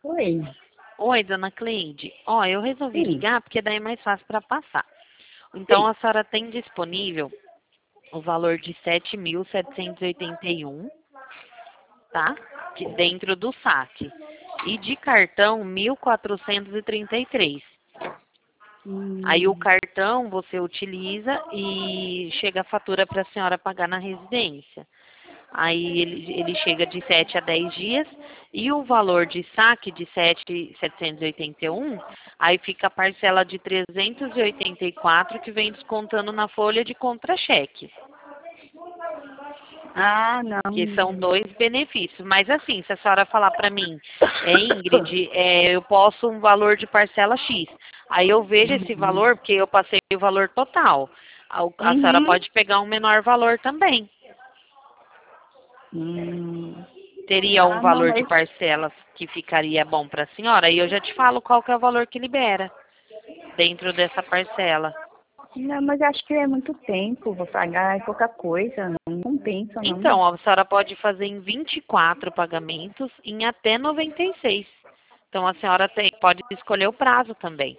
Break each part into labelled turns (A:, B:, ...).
A: Oi.
B: Oi, dona Cleide. Ó, eu resolvi
A: Sim,
B: ligar porque daí é mais fácil para passar. Então,
A: sim.
B: a senhora tem disponível o valor de 7.781, tá? Dentro do saque. E de cartão, 1.433. Aí o
A: Hum,
B: cartão você utiliza e chega a fatura para a senhora pagar na residência. Aí ele chega de 7 a 10 dias e o valor de saque de 7.781, aí fica a parcela de 384 que vem descontando na folha de contra-cheque,
A: ah,
B: que são
A: não.
B: dois benefícios. Mas assim, se a senhora falar para mim, Ingrid, eu posso um valor de parcela X, aí eu vejo esse
A: Uhum.
B: valor, porque eu passei o valor total. A senhora
A: Uhum.
B: pode pegar um menor valor também.
A: Hum.
B: Teria um
A: Ah, não,
B: valor de
A: mas,
B: parcelas que ficaria bom para a senhora e eu já te falo qual que é o valor que libera dentro dessa parcela.
A: não, mas acho que é muito tempo. Vou pagar pouca coisa. Não compensa, não.
B: Então, a senhora pode fazer em 24 pagamentos em até 96. Então, a senhora pode escolher o prazo também.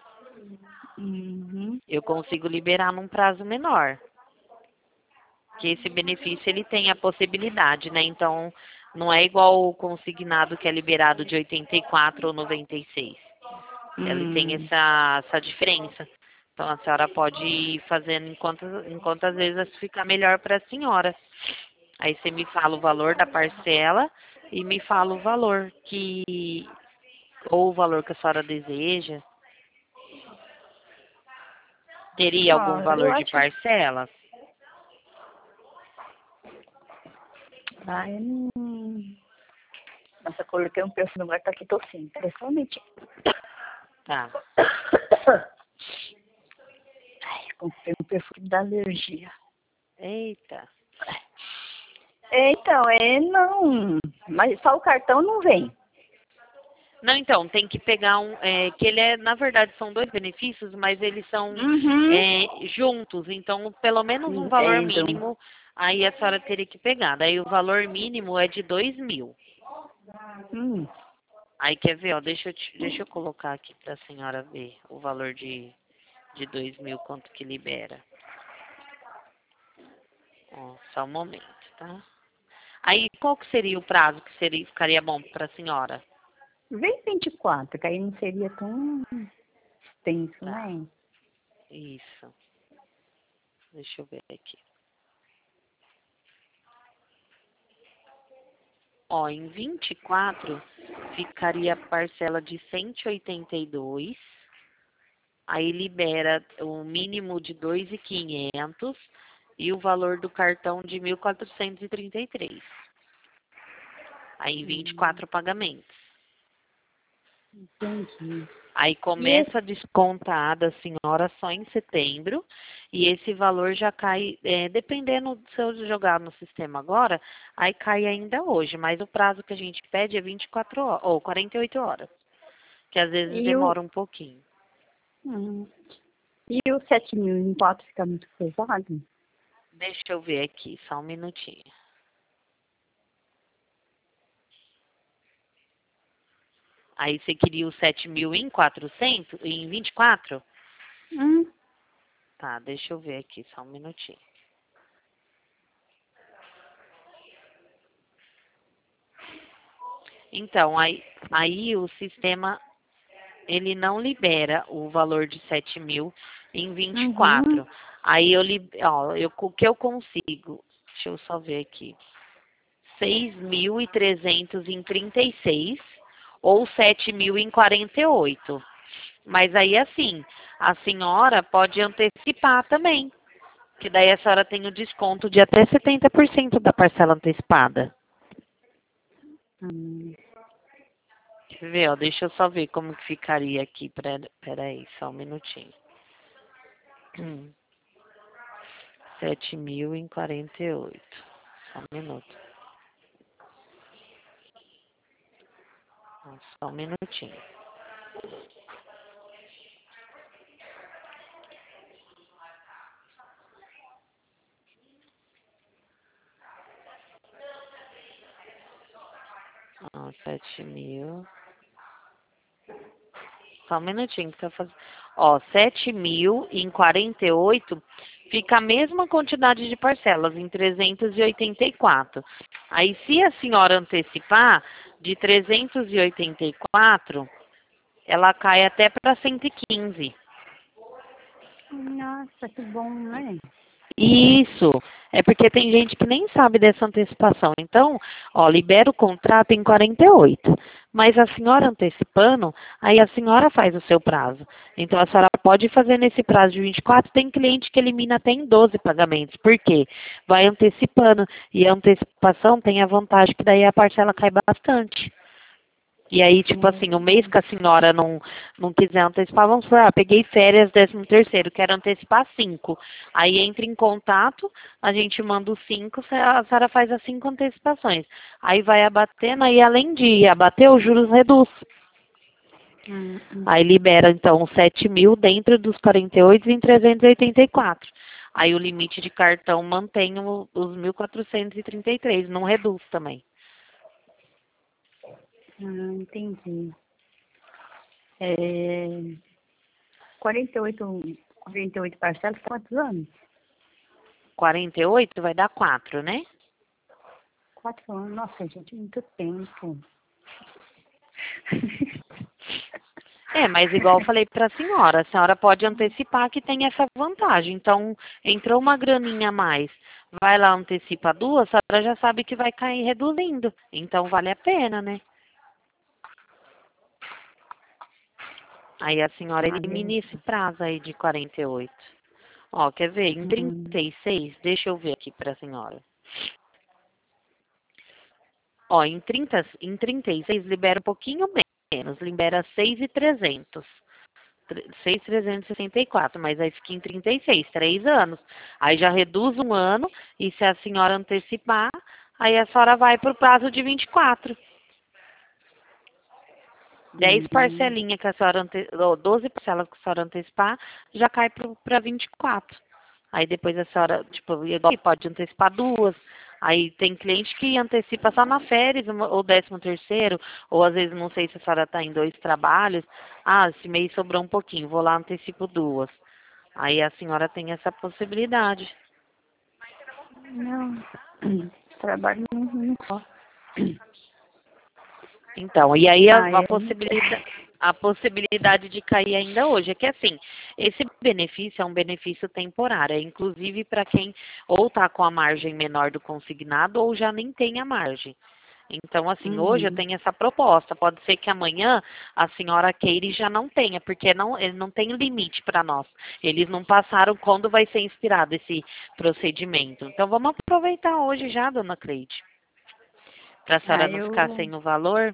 A: Uhum.
B: Eu consigo liberar num prazo menor, que esse benefício ele tem a possibilidade, né? Então, não é igual o consignado que é liberado de 84 ou 96. Ele tem
A: Hum.
B: essa diferença. Então a senhora pode ir fazendo enquanto às vezes fica melhor para a senhora. Aí você me fala o valor da parcela e me fala o valor ou o valor que a senhora deseja. Teria algum
A: Ah, eu
B: valor de
A: acho.
B: parcela?
A: Ah, eu não. Nossa, coloquei um perfume, agora tá aqui tossindo. Peraí, só um minutinho.
B: Tá.
A: Ai, comprei um perfume da alergia.
B: Eita.
A: Então, não. Mas só o cartão não vem.
B: Não, então, tem que pegar que ele na verdade, são dois benefícios, mas eles são
A: Uhum.
B: juntos. Então, pelo menos um valor
A: Entendo.
B: mínimo, aí a senhora teria que pegar. Daí o valor mínimo é de 2.000.
A: Hum.
B: Aí quer ver, ó, deixa eu colocar aqui para a senhora ver o valor de 2.000, quanto que libera. Ó, só um momento, tá? Aí qual que seria o prazo que ficaria bom para a senhora?
A: Vem 24, que aí não seria tão extenso,
B: Tá,
A: né?
B: isso. Deixa eu ver aqui. Ó, em 24 ficaria a parcela de 182. Aí libera o mínimo de 2.500 e o valor do cartão de 1.433. Aí em
A: Hum,
B: 24 pagamentos.
A: entendi.
B: Aí
A: E esse,
B: começa a descontar da senhora só em setembro e esse valor já cai, dependendo se eu jogar no sistema agora, aí cai ainda hoje, mas o prazo que a gente pede é 24 horas, ou 48 horas, que às vezes
A: e o,
B: demora um pouquinho.
A: hum, e o 7.000 em 4 fica muito pesado?
B: Deixa eu ver aqui, só um minutinho. Aí você queria o 7.000 em 400, em 24?
A: Hum,
B: Tá, deixa eu ver aqui, só um minutinho. Então, aí o sistema ele não libera o valor de 7.000 em
A: uhum,
B: 24. Aí o que eu consigo? Deixa eu só ver aqui. 6.300 em 36 ou 7.000 em 48. Mas aí assim, a senhora pode antecipar também, que daí a senhora tem o desconto de até 70% da parcela antecipada.
A: hum.
B: Quer ver, ó, deixa eu só ver como que ficaria aqui. Peraí, só um minutinho. 7.000 em 48. Só um minuto. Só um minutinho. Ó, 7.000. Só um minutinho que eu fazer. Ó, 7.000 em 48 fica a mesma quantidade de parcelas, em 384. Aí, se a senhora antecipar, de 384, ela cai até para 115.
A: Nossa, que bom, né?
B: Isso, é porque tem gente que nem sabe dessa antecipação. Então, ó, libera o contrato em 48. Mas a senhora antecipando, aí a senhora faz o seu prazo. Então, a senhora pode fazer nesse prazo de 24. Tem cliente que elimina até em 12 pagamentos. Por quê? Vai antecipando. E a antecipação tem a vantagem que daí a parcela cai bastante. E aí, tipo assim, o mês que a senhora não quiser antecipar, vamos supor, peguei férias 13º, quero antecipar 5. Aí entra em contato, a gente manda os 5, a senhora faz as 5 antecipações. Aí vai abatendo, aí além de abater, os juros reduz. Aí libera, então, os 7.000 dentro dos 48 em 384. Aí o limite de cartão mantém os 1.433, não reduz também.
A: Entendi. É, 48 parcelas, quantos anos?
B: 48 vai dar 4, né?
A: 4 anos. Nossa, gente, muito tempo.
B: É, mas igual eu falei para a senhora pode antecipar que tem essa vantagem. Então, entrou uma graninha a mais, vai lá, antecipa 2, a senhora já sabe que vai cair reduzindo. Então, vale a pena, né? Aí a senhora elimina esse prazo aí de 48. Ó, quer ver? Em 36, deixa eu ver aqui para a senhora. Ó, em 36 libera um pouquinho menos, libera 6.300. 6.364, mas aí fica em 36, 3 anos. Aí já reduz um ano, e se a senhora antecipar, aí a senhora vai para o prazo de 24. 10 parcelinhas que a senhora 12 parcelas que a senhora antecipar, já cai para 24. Aí depois a senhora, tipo, igual pode antecipar 2. Aí tem cliente que antecipa só na férias, ou 13º, ou às vezes não sei se a senhora está em 2 trabalhos. Ah, esse mês sobrou um pouquinho, vou lá antecipo 2. Aí a senhora tem essa possibilidade.
A: Não, trabalho não só.
B: Então, e aí
A: Ah,
B: a possibilidade de cair ainda hoje é que, assim, esse benefício é um benefício temporário, é inclusive para quem ou está com a margem menor do consignado ou já nem tem a margem. Então, assim, hoje eu tenho essa proposta. Pode ser que amanhã a senhora queira e já não tenha, porque ele não tem limite para nós. Eles não passaram quando vai ser inspirado esse procedimento. Então, vamos aproveitar hoje já, dona Cleide, para a senhora não ficar sem o valor.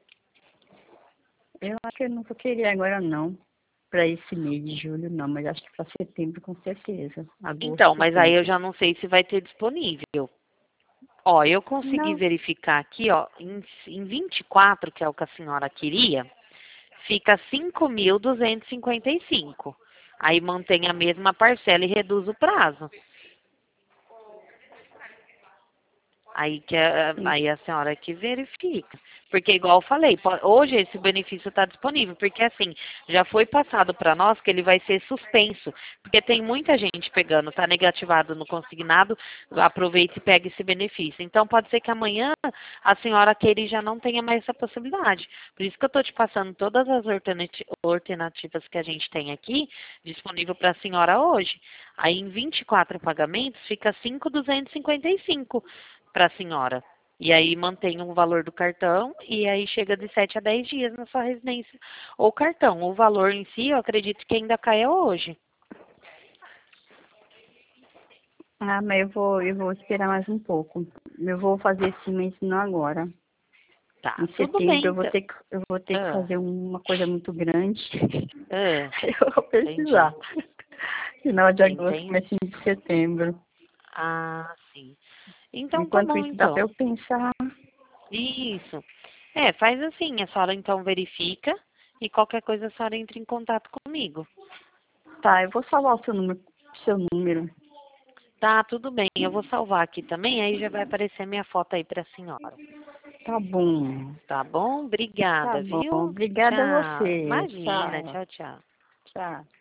A: Eu acho que eu não queria agora não, para esse mês de julho não, mas acho que para setembro com certeza. Agosto,
B: Então, mas aí eu
A: setembro.
B: já não sei se vai ter disponível. Ó, eu consegui
A: Não,
B: verificar aqui, ó, em 24, que é o que a senhora queria, fica 5.255. Aí mantém a mesma parcela e reduz o prazo. Aí a senhora que verifica. Porque, igual eu falei, hoje esse benefício está disponível. Porque, assim, já foi passado para nós que ele vai ser suspenso. Porque tem muita gente pegando, está negativado no consignado, aproveita e pega esse benefício. Então, pode ser que amanhã a senhora queira e já não tenha mais essa possibilidade. Por isso que eu estou te passando todas as alternativas que a gente tem aqui, disponível para a senhora hoje. Aí, em 24 pagamentos, fica 5.255 para a senhora. E aí mantém o valor do cartão e aí chega de 7 a 10 dias na sua residência. Ou cartão, o valor em si, eu acredito que ainda caia hoje.
A: mas eu vou esperar mais um pouco. Eu vou fazer esse mês não agora.
B: Tá,
A: Em
B: tudo
A: setembro
B: bem. Então.
A: eu vou ter que fazer uma coisa muito grande. Eu vou
B: Entendi.
A: precisar. Final de agosto,
B: Entendi.
A: começo de setembro.
B: Ah, sim. Então tá
A: Enquanto
B: bom,
A: isso, dá para
B: então.
A: eu pensar.
B: Isso. É, faz assim, a senhora então verifica e qualquer coisa a senhora entra em contato comigo.
A: Tá, eu vou salvar o seu número.
B: Tá, tudo bem. Eu vou salvar aqui também, aí já vai aparecer minha foto aí pra senhora.
A: Tá bom.
B: Tá bom? Obrigada,
A: Tá bom.
B: viu?
A: Obrigada a
B: Tchau.
A: você.
B: Imagina,
A: Tchau.
B: tchau, tchau.
A: Tchau.